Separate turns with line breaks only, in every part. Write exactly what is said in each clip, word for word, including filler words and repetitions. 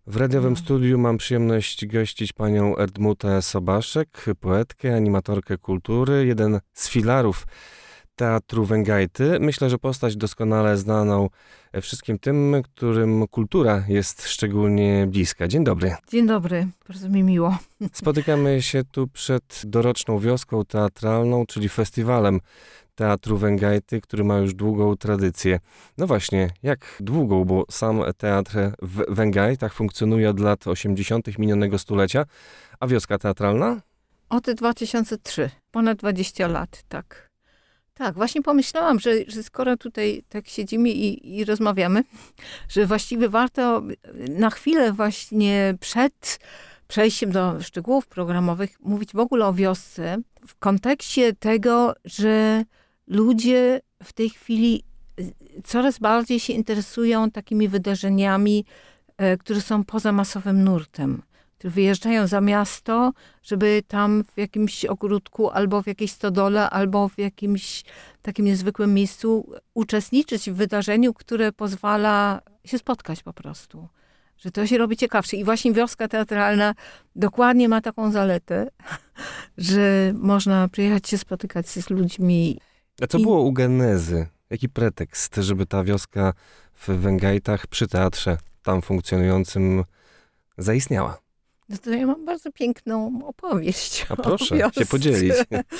W radiowym
No.
studiu mam przyjemność gościć panią Erdmutę Sobaszek, poetkę, animatorkę kultury, jeden z filarów Teatru Węgajty. Myślę, że postać doskonale znaną wszystkim tym, którym kultura jest szczególnie bliska. Dzień dobry.
Dzień dobry, bardzo mi miło.
Spotykamy się tu przed doroczną wioską teatralną, czyli festiwalem Teatru Węgajty, który ma już długą tradycję. No właśnie, jak długą, bo sam teatr w Węgajtach funkcjonuje od lat osiemdziesiątych minionego stulecia, a wioska teatralna?
Od dwa tysiące trzeci, ponad dwadzieścia lat, tak. Tak, właśnie pomyślałam, że, że skoro tutaj tak siedzimy i, i rozmawiamy, że właściwie warto na chwilę właśnie przed przejściem do szczegółów programowych mówić w ogóle o wiosce w kontekście tego, że ludzie w tej chwili coraz bardziej się interesują takimi wydarzeniami, e, które są poza masowym nurtem. Które wyjeżdżają za miasto, żeby tam w jakimś ogródku, albo w jakiejś stodole, albo w jakimś takim niezwykłym miejscu uczestniczyć w wydarzeniu, które pozwala się spotkać po prostu. Że to się robi ciekawsze. I właśnie wioska teatralna dokładnie ma taką zaletę, że można przyjechać się spotykać z ludźmi.
A co
I...
było u genezy? Jaki pretekst, żeby ta wioska w Węgajtach przy teatrze tam funkcjonującym zaistniała?
No to ja mam bardzo piękną opowieść.
A proszę
o wiosce.
się podzielić.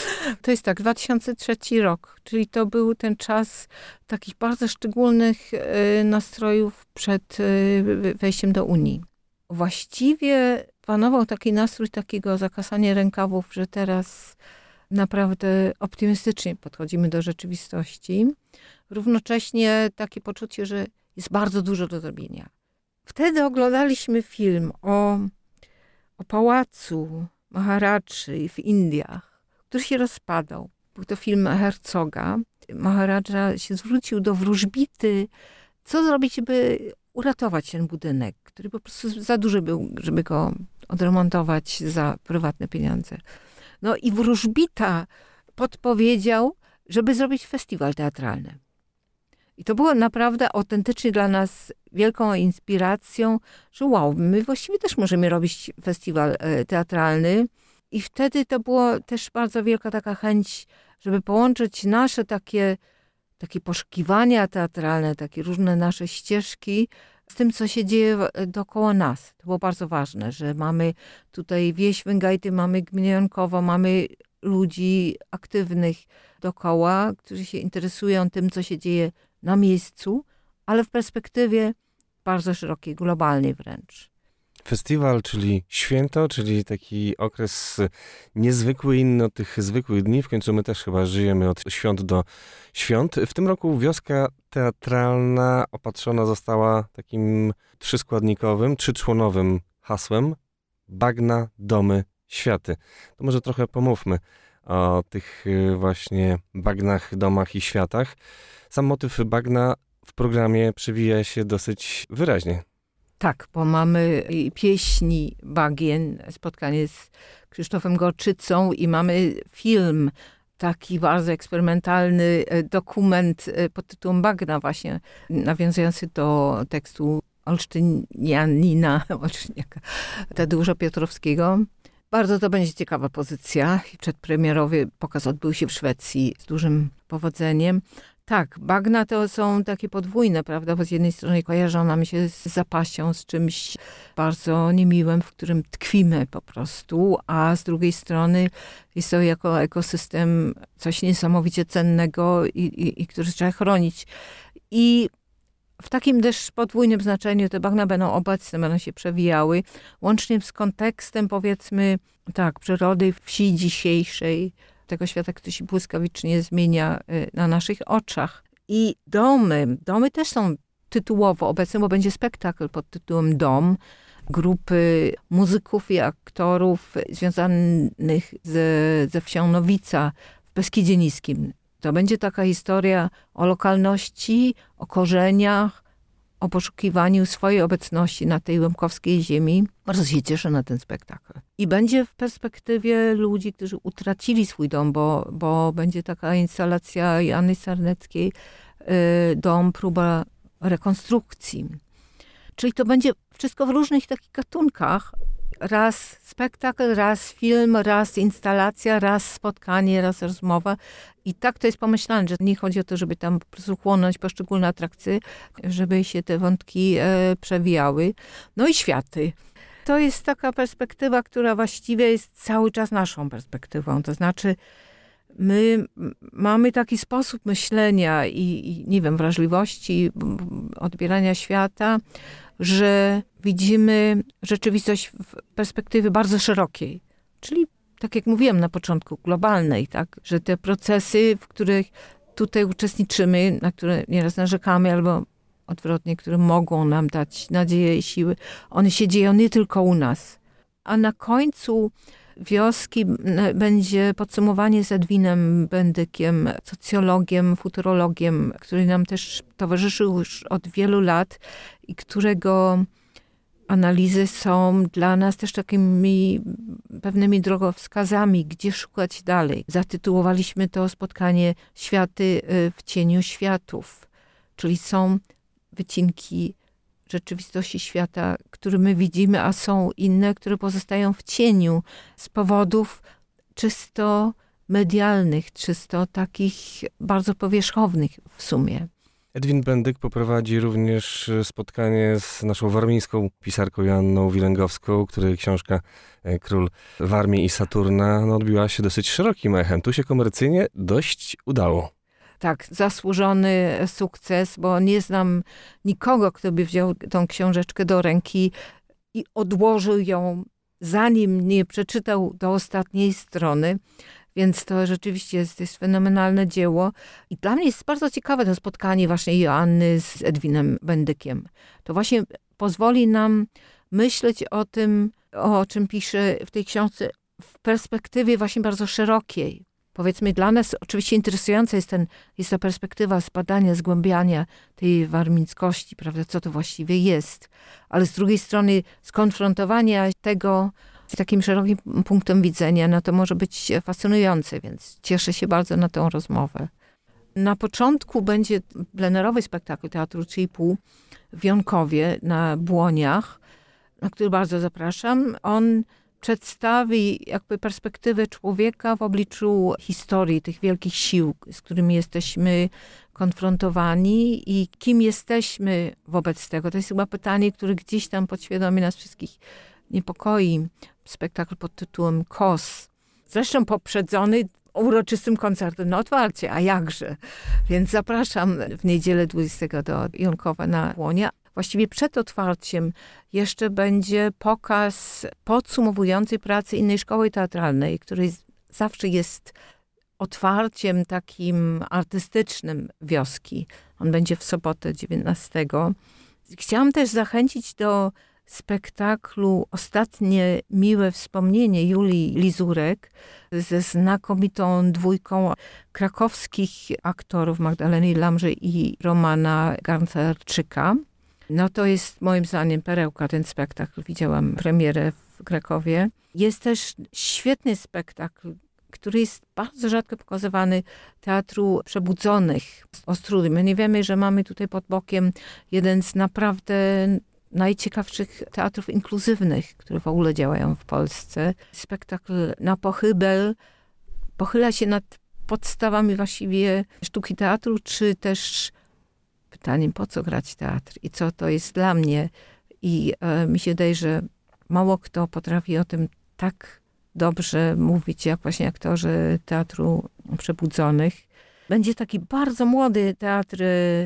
To jest tak, dwa tysiące trzeci rok, czyli to był ten czas takich bardzo szczególnych y, nastrojów przed y, wejściem do Unii. Właściwie panował taki nastrój takiego zakasania rękawów, że teraz naprawdę optymistycznie podchodzimy do rzeczywistości. Równocześnie takie poczucie, że jest bardzo dużo do zrobienia. Wtedy oglądaliśmy film o o pałacu Maharadży w Indiach, który się rozpadał. Był to film Herzoga. Maharadża się zwrócił do wróżbity, co zrobić, żeby uratować ten budynek, który po prostu za duży był, żeby go odremontować za prywatne pieniądze. No i wróżbita podpowiedział, żeby zrobić festiwal teatralny. I to było naprawdę autentycznie dla nas wielką inspiracją, że wow, my właściwie też możemy robić festiwal teatralny. I wtedy to było też bardzo wielka taka chęć, żeby połączyć nasze takie, takie poszukiwania teatralne, takie różne nasze ścieżki z tym, co się dzieje dookoła nas. To było bardzo ważne, że mamy tutaj wieś Węgajty, mamy gminę Jankowo, mamy ludzi aktywnych dookoła, którzy się interesują tym, co się dzieje na miejscu, ale w perspektywie bardzo szerokiej, globalnej wręcz.
Festiwal, czyli święto, czyli taki okres niezwykły, inny od tych zwykłych dni. W końcu my też chyba żyjemy od świąt do świąt. W tym roku wioska teatralna opatrzona została takim trzyskładnikowym, trzyczłonowym hasłem Bagna, domy, światy. To może trochę pomówmy o tych właśnie bagnach, domach i światach. Sam motyw bagna w programie przewija się dosyć wyraźnie.
Tak, bo mamy pieśni bagien, spotkanie z Krzysztofem Gorczycą i mamy film, taki bardzo eksperymentalny dokument pod tytułem Bagna właśnie, nawiązujący do tekstu olsztynianina, olsztyniaka Tadeusza Piotrowskiego. Bardzo to będzie ciekawa pozycja. Przedpremierowy pokaz odbył się w Szwecji z dużym powodzeniem. Tak, bagna to są takie podwójne, prawda, bo z jednej strony kojarzą nam się z zapaścią, z czymś bardzo niemiłym, w którym tkwimy po prostu, a z drugiej strony jest to jako ekosystem coś niesamowicie cennego i, i, i który trzeba chronić. I w takim też podwójnym znaczeniu te bagna będą obecne, będą się przewijały, łącznie z kontekstem, powiedzmy, tak, przyrody wsi dzisiejszej, tego świata, który się błyskawicznie zmienia na naszych oczach. I domy, domy też są tytułowo obecne, bo będzie spektakl pod tytułem Dom, grupy muzyków i aktorów związanych ze, ze wsią Nowica w Beskidzie Niskim. To będzie taka historia o lokalności, o korzeniach, o poszukiwaniu swojej obecności na tej łemkowskiej ziemi. Bardzo się cieszę na ten spektakl. I będzie w perspektywie ludzi, którzy utracili swój dom, bo, bo będzie taka instalacja Joanny Sarneckiej, dom, próba rekonstrukcji. Czyli to będzie wszystko w różnych takich gatunkach. Raz spektakl, raz film, raz instalacja, raz spotkanie, raz rozmowa. I tak to jest pomyślane, że nie chodzi o to, żeby tam po prostu chłonąć poszczególne atrakcje, żeby się te wątki e, przewijały. No i światy. To jest taka perspektywa, która właściwie jest cały czas naszą perspektywą. To znaczy my mamy taki sposób myślenia i, i nie wiem, wrażliwości, odbierania świata, że widzimy rzeczywistość w perspektywie bardzo szerokiej. Czyli, tak jak mówiłam na początku, globalnej, tak? Że te procesy, w których tutaj uczestniczymy, na które nieraz narzekamy, albo odwrotnie, które mogą nam dać nadzieję i siły, one się dzieją nie tylko u nas. A na końcu wioski będzie podsumowanie z Edwinem Bendykiem, socjologiem, futurologiem, który nam też towarzyszył już od wielu lat i którego analizy są dla nas też takimi pewnymi drogowskazami, gdzie szukać dalej. Zatytułowaliśmy to spotkanie Światy w cieniu światów, czyli są wycinki rzeczywistości świata, które my widzimy, a są inne, które pozostają w cieniu z powodów czysto medialnych, czysto takich bardzo powierzchownych w sumie.
Edwin Bendyk poprowadzi również spotkanie z naszą warmińską pisarką Joanną Wilęgowską, której książka Król Warmii i Saturna no, odbiła się dosyć szerokim echem. Tu się komercyjnie dość udało.
Tak, zasłużony sukces, bo nie znam nikogo, kto by wziął tą książeczkę do ręki i odłożył ją, zanim nie przeczytał do ostatniej strony. Więc to rzeczywiście jest, jest fenomenalne dzieło. I dla mnie jest bardzo ciekawe to spotkanie właśnie Joanny z Edwinem Bendykiem. To właśnie pozwoli nam myśleć o tym, o czym pisze w tej książce, w perspektywie właśnie bardzo szerokiej. Powiedzmy, dla nas oczywiście interesująca jest, ten, jest ta perspektywa zbadania, zgłębiania tej warmińskości, prawda, co to właściwie jest. Ale z drugiej strony skonfrontowania tego z takim szerokim punktem widzenia, no to może być fascynujące, więc cieszę się bardzo na tę rozmowę. Na początku będzie plenerowy spektakl Teatru trzy i pół w Jonkowie na Błoniach, na który bardzo zapraszam. On przedstawi jakby perspektywę człowieka w obliczu historii, tych wielkich sił, z którymi jesteśmy konfrontowani i kim jesteśmy wobec tego. To jest chyba pytanie, które gdzieś tam podświadomie nas wszystkich niepokoi. Spektakl pod tytułem Kos. Zresztą poprzedzony uroczystym koncertem na otwarcie, a jakże. Więc zapraszam w niedzielę dwudziestego do Jonkowa na Błonie. Właściwie przed otwarciem jeszcze będzie pokaz podsumowujący pracę innej szkoły teatralnej, której zawsze jest otwarciem takim artystycznym wioski. On będzie w sobotę dziewiętnastego. Chciałam też zachęcić do spektaklu Ostatnie miłe wspomnienie Julii Lizurek ze znakomitą dwójką krakowskich aktorów Magdaleny Lamży i Romana Garncarczyka. No to jest moim zdaniem perełka, ten spektakl. Widziałam premierę w Krakowie. Jest też świetny spektakl, który jest bardzo rzadko pokazywany, Teatru Przebudzonych z Ostródy. My nie wiemy, że mamy tutaj pod bokiem jeden z naprawdę najciekawszych teatrów inkluzywnych, które w ogóle działają w Polsce. Spektakl na pochybel pochyla się nad podstawami właściwie sztuki teatru, czy też pytaniem, po co grać teatr i co to jest dla mnie. I e, mi się wydaje, że mało kto potrafi o tym tak dobrze mówić, jak właśnie aktorzy Teatru Przebudzonych. Będzie taki bardzo młody teatr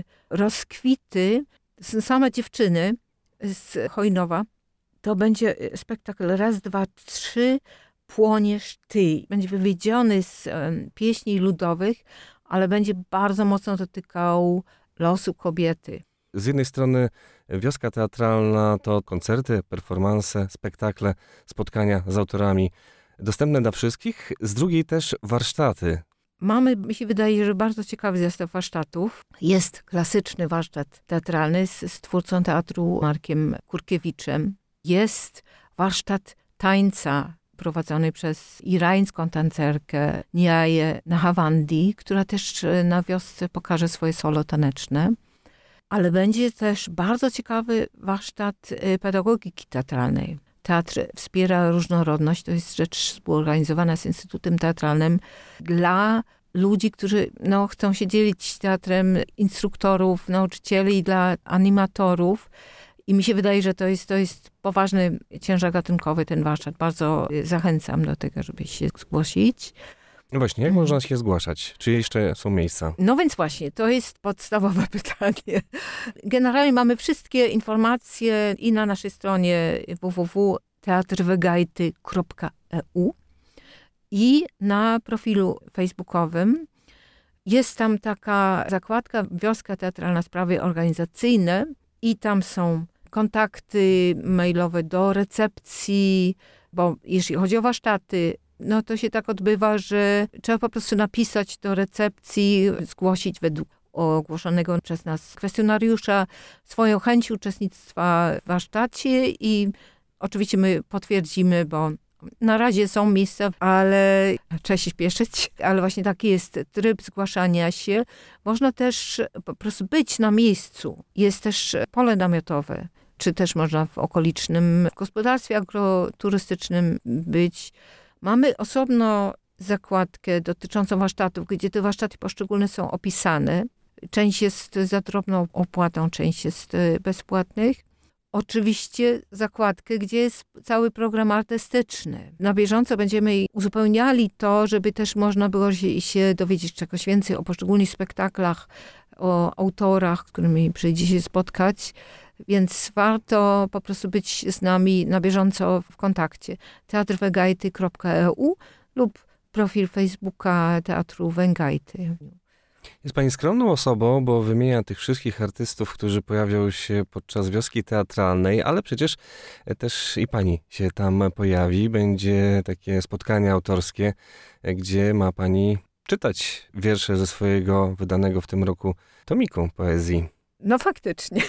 Rozkwity, same dziewczyny z Chojnowa. To będzie spektakl raz, dwa, trzy, Płoniesz ty. Będzie wywiedziony z um, pieśni ludowych, ale będzie bardzo mocno dotykał losu kobiety.
Z jednej strony wioska teatralna to koncerty, performanse, spektakle, spotkania z autorami dostępne dla wszystkich, z drugiej też warsztaty.
Mamy, mi się wydaje, że bardzo ciekawy zestaw warsztatów. Jest klasyczny warsztat teatralny z, z twórcą teatru Markiem Kurkiewiczem. Jest warsztat tańca prowadzony przez irańską tancerkę Niaję Nahawandi, która też na wiosce pokaże swoje solo taneczne. ale będzie też bardzo ciekawy warsztat pedagogiki teatralnej. Teatr wspiera różnorodność, to jest rzecz współorganizowana z Instytutem Teatralnym dla ludzi, którzy no, chcą się dzielić teatrem, instruktorów, nauczycieli, dla animatorów. I mi się wydaje, że to jest, to jest poważny ciężar gatunkowy ten warsztat. Bardzo zachęcam do tego, żeby się zgłosić.
No właśnie, jak hmm. można się zgłaszać? Czy jeszcze są miejsca?
No więc właśnie, to jest podstawowe pytanie. Generalnie mamy wszystkie informacje i na naszej stronie w w w kropka teatr wegajty kropka e u i na profilu facebookowym. Jest tam taka zakładka Wioska Teatralna Sprawy Organizacyjne i tam są kontakty mailowe do recepcji, bo jeśli chodzi o warsztaty, no to się tak odbywa, że trzeba po prostu napisać do recepcji, zgłosić według ogłoszonego przez nas kwestionariusza swoją chęć uczestnictwa w warsztacie i oczywiście my potwierdzimy, bo na razie są miejsca, ale trzeba się śpieszyć, ale właśnie taki jest tryb zgłaszania się. Można też po prostu być na miejscu. Jest też pole namiotowe, czy też można w okolicznym gospodarstwie agroturystycznym być. Mamy osobno zakładkę dotyczącą warsztatów, gdzie te warsztaty poszczególne są opisane. Część jest za drobną opłatą, część jest bezpłatnych. Oczywiście zakładkę, gdzie jest cały program artystyczny. Na bieżąco będziemy uzupełniali to, żeby też można było się, się dowiedzieć czegoś więcej o poszczególnych spektaklach, o autorach, z którymi przyjdzie się spotkać. Więc warto po prostu być z nami na bieżąco w kontakcie. teatr wegajty kropka e u lub profil Facebooka Teatru Wegajty.
Jest pani skromną osobą, bo wymienia tych wszystkich artystów, którzy pojawią się podczas Wioski Teatralnej, ale przecież też i pani się tam pojawi. Będzie takie spotkanie autorskie, gdzie ma pani czytać wiersze ze swojego wydanego w tym roku tomiku poezji.
No faktycznie.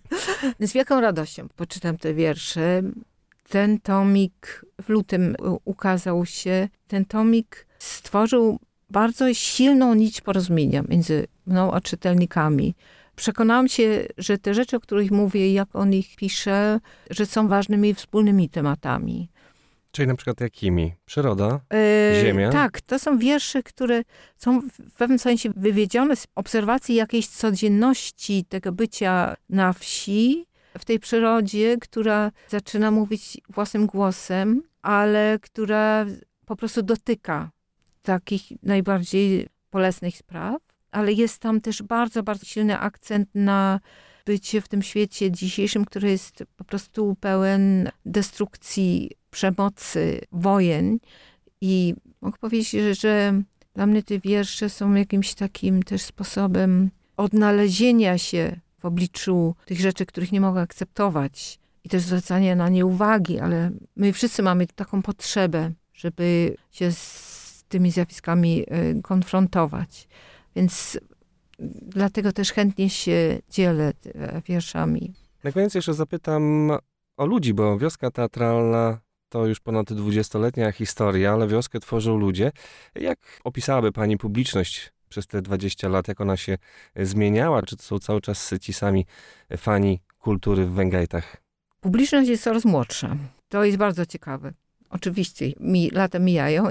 Z wielką radością poczytam te wiersze. Ten tomik w lutym ukazał się. Ten tomik stworzył bardzo silną nić porozumienia między mną a czytelnikami. Przekonałam się, że te rzeczy, o których mówię, jak o nich piszę, że są ważnymi wspólnymi tematami.
Czyli na przykład jakimi? Przyroda?
Yy,
Ziemia?
Tak, to są wiersze, które są w pewnym sensie wywiedzione z obserwacji jakiejś codzienności tego bycia na wsi, w tej przyrodzie, która zaczyna mówić własnym głosem, ale która po prostu dotyka takich najbardziej bolesnych spraw. Ale jest tam też bardzo, bardzo silny akcent na bycie w tym świecie dzisiejszym, który jest po prostu pełen destrukcji, przemocy, wojen. I mogę powiedzieć, że, że dla mnie te wiersze są jakimś takim też sposobem odnalezienia się w obliczu tych rzeczy, których nie mogę akceptować i też zwracania na nie uwagi, ale my wszyscy mamy taką potrzebę, żeby się z tymi zjawiskami konfrontować. Więc dlatego też chętnie się dzielę wierszami.
Na koniec jeszcze zapytam o ludzi, bo Wioska Teatralna to już ponad dwudziestoletnia historia, ale wioskę tworzą ludzie. Jak opisałaby pani publiczność przez te dwadzieścia lat? Jak ona się zmieniała? Czy to są cały czas ci sami fani kultury w Wegajtach?
Publiczność jest coraz młodsza. To jest bardzo ciekawe. Oczywiście mi lata mijają,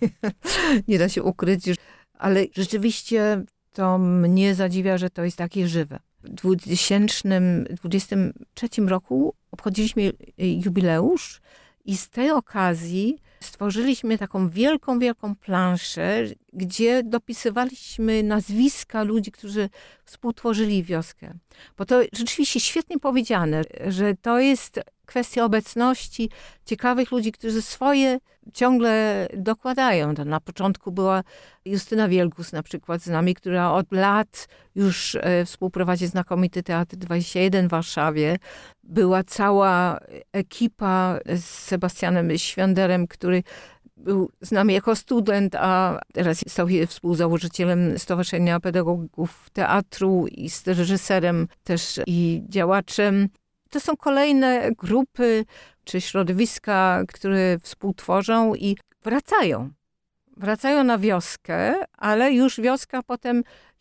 nie da się ukryć, ale rzeczywiście to mnie zadziwia, że to jest takie żywe. W dwa tysiące dwudziestym trzecim roku obchodziliśmy jubileusz i z tej okazji stworzyliśmy taką wielką, wielką planszę, gdzie dopisywaliśmy nazwiska ludzi, którzy współtworzyli wioskę. Bo to rzeczywiście świetnie powiedziane, że to jest kwestia obecności ciekawych ludzi, którzy swoje ciągle dokładają. Na początku była Justyna Wielgus na przykład z nami, która od lat już współprowadzi znakomity Teatr dwadzieścia jeden w Warszawie. Była cała ekipa z Sebastianem Świąderem, który był z nami jako student, a teraz stał się współzałożycielem Stowarzyszenia Pedagogów Teatru i z reżyserem też i działaczem. To są kolejne grupy czy środowiska, które współtworzą i wracają. Wracają na wioskę, ale już wioska potem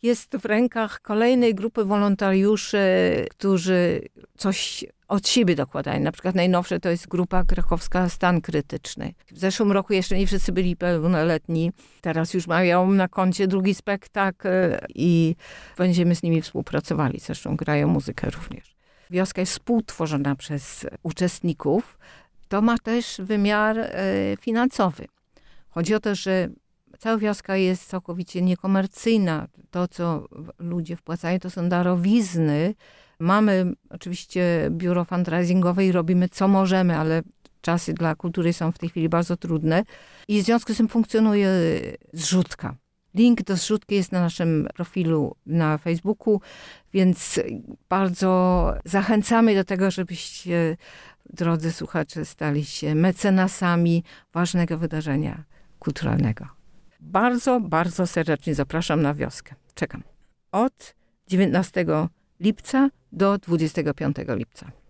jest w rękach kolejnej grupy wolontariuszy, którzy coś od siebie dokładają. Na przykład najnowsze to jest grupa krakowska Stan Krytyczny. W zeszłym roku jeszcze nie wszyscy byli pełnoletni. Teraz już mają na koncie drugi spektakl i będziemy z nimi współpracowali. Zresztą grają muzykę również. Wioska jest współtworzona przez uczestników. To ma też wymiar finansowy. Chodzi o to, że cała wioska jest całkowicie niekomercyjna. To, co ludzie wpłacają, to są darowizny. Mamy oczywiście biuro fundraisingowe i robimy co możemy, ale czasy dla kultury są w tej chwili bardzo trudne. I w związku z tym funkcjonuje zrzutka. Link do zrzutki jest na naszym profilu na Facebooku, więc bardzo zachęcamy do tego, żebyście, drodzy słuchacze, stali się mecenasami ważnego wydarzenia kulturalnego. Bardzo, bardzo serdecznie zapraszam na wioskę. Czekam. Od dziewiętnastego lipca do dwudziestego piątego lipca.